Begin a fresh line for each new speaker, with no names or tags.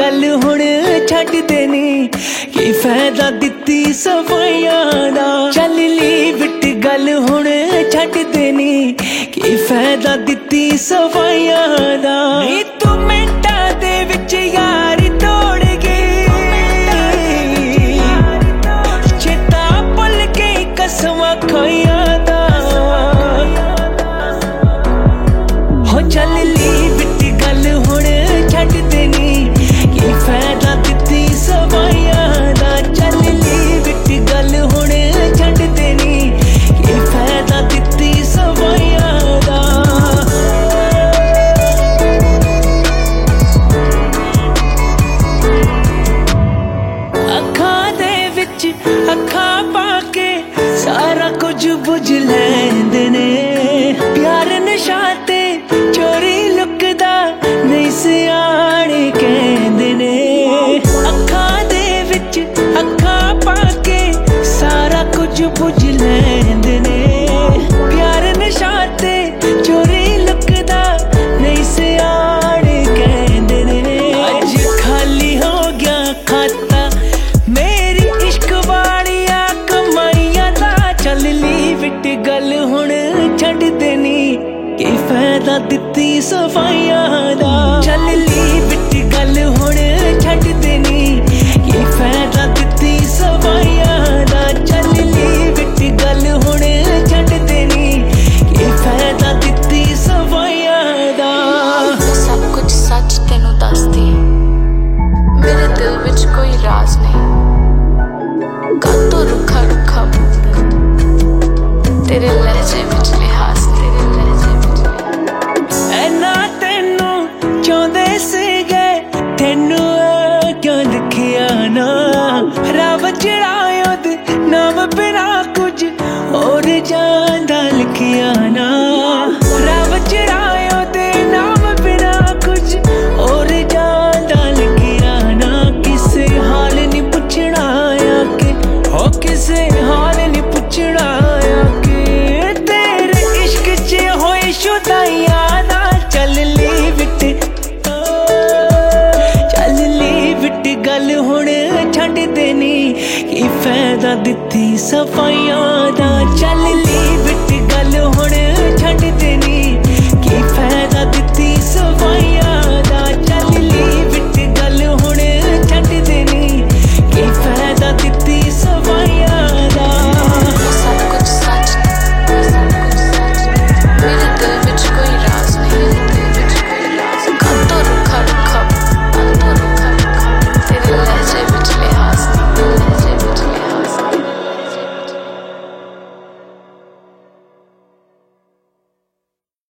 गल हुण छड्ड देनी की फायदा दित्ती सफाइयां दा। चल ली विट गल हुण छड्ड देनी की फायदा दित्ती सफाइयां दा। नी तू मिंटां दे विच यारी तोड़ गई, चेता भुल गई कसमां खाइयां दा। हो चल ली विट गल हुण छड्ड देनी की फायदा दित्ती सफाइयां दा। चल ली विट गल हुण छड्ड देनी की फायदा दित्ती सफाइयां दा। अखां दे विच अखां पाके सारा कुछ बुझ लैंदे ने। प्यार नशा ते चोरी लुकदा नहीं सियाणे कहंदे ने। अखां दे विच अखां पाके सारा कुछ बुझ लैंदे ने। प्यार नशा ते चोरी लुकदा नहीं सियाणे कहंदे ने। अज खाली हो गया खाता मेरी इश्क वालिया कमाइयां दा। चल ली विट गल हुण छड्ड देनी की फायदा दित्ती सफाइयां दा। चल ली विट गल हुण छड्ड देनी की फायदा दित्ती सफाइयां दा। चल ली विट गल हुण छड्ड देनी की फायदा दित्ती सफाइयां दा।
सब कुछ सच तेनू दसदी, मेरे दिल विच कोई राज नहीं। कातों रुखा रुखा बोलदा, तेरे लहजे विच लिहाज तेरे लहजे विच।
ऐना तेनू चाहुंदे सीगे तेनू क्यों लिखिया ना। रब चढ़ायो दे नाम बिना कुछ और जांदा लिखिया ना। रब चढ़ायो दे नाम बिना कुछ और जांदा लिखिया ना। किसे हाल नहीं पुछना आया के हो किसे हाल नहीं पुछना आया के तेरे इश्क च होए शुदाइयां ना। चल ली विट चल ली विट गल हुण छड्ड देनी की फायदा दित्ती सफाइयां दा। चल ली